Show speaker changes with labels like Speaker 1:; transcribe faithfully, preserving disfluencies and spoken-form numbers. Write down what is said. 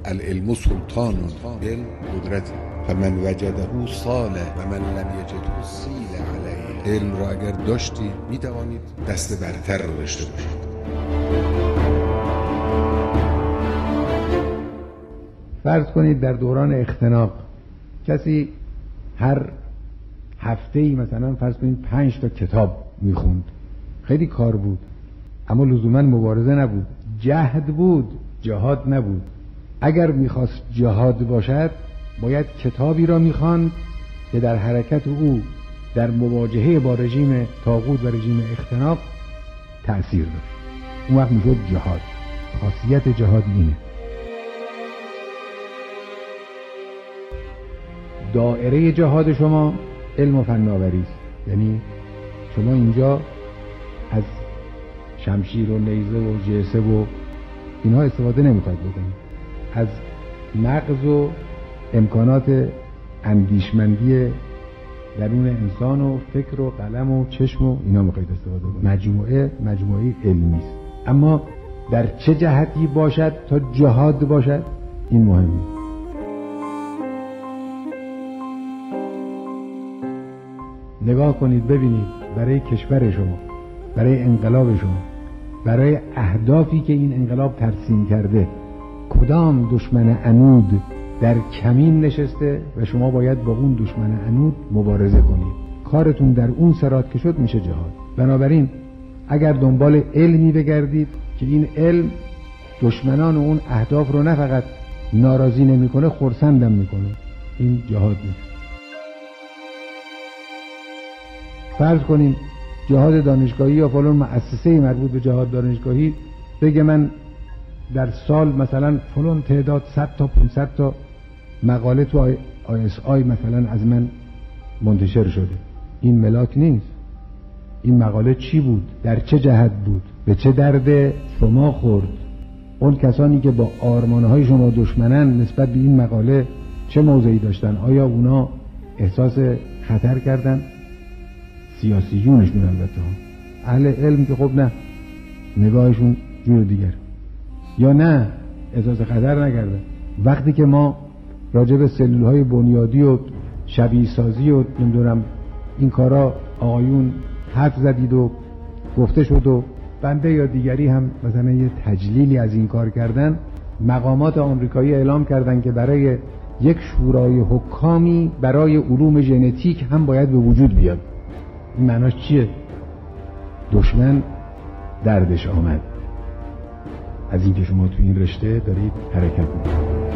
Speaker 1: العلم سلطان، علم قدرت. فمن وجده صاله و من لم یجده سیل علیه. علم را اگر داشتید می توانید دست برتر را داشته باشید.
Speaker 2: فرض کنید در دوران اختناق کسی هر هفته‌ای مثلا فرض کنید پنج تا کتاب میخوند، خیلی کار بود اما لزوما مبارزه نبود، جهد بود، جهاد نبود. اگر میخواست جهاد باشد باید کتابی را میخواند که در حرکت او در مواجهه با رژیم طاغوت و رژیم اختناق تأثیر داشت. اون وقت میشد جهاد. خاصیت جهاد اینه. دائره جهاد شما علم و فناوری است. یعنی شما اینجا از شمشیر و نیزه و جیسه و اینها استفاده نمیخواید بکنید، از مغز و امکانات اندیشمندی درون انسان و فکر و قلم و چشم و اینا میخواید استفاده کنید. مجموعه مجموعه علمی است. اما در چه جهتی باشد تا جهاد باشد این مهمه. نگاه کنید ببینید برای کشور شما، برای انقلاب شما، برای اهدافی که این انقلاب ترسیم کرده کدام دشمن عنود در کمین نشسته و شما باید با اون دشمن عنود مبارزه کنید. کارتون در اون سرات که شد میشه جهاد. بنابراین اگر دنبال علمی بگردید که این علم دشمنان و اون اهداف رو نه فقط ناراضی نمیکنه، خرسندم میکنه، این جهاد نیست. فرض کنیم جهاد دانشگاهی یا فلان مؤسسه مربوط به جهاد دانشگاهی بگه من در سال مثلا فلان تعداد صد تا پانصد تا مقاله تو آی اس آی مثلا از من منتشر شده. این ملاک نیست. این مقاله چی بود؟ در چه جهت بود؟ به چه درد شما خورد؟ اون کسانی که با آرمانهای شما دشمنن نسبت به این مقاله چه موضعی داشتن؟ آیا اونا احساس خطر کردن؟ سیاسیونشون البته ها. اهل علم که خب نه، نگاهشون جور دیگر. یا نه احساس خطر نکردن. وقتی که ما راجع به سلولهای بنیادی و شبیه سازی و نمیدونم این کارا آقایون حرف زدید و گفته شد و بنده یا دیگری هم مثلا یه تجلیلی از این کار کردن، مقامات آمریکایی اعلام کردن که برای یک شورای حکامی برای علوم ژنتیک هم باید به وجود بیاد. این معناش چیه؟ دشمن دردش آمد از اینکه شما تو این رشته دارید حرکت میکنید.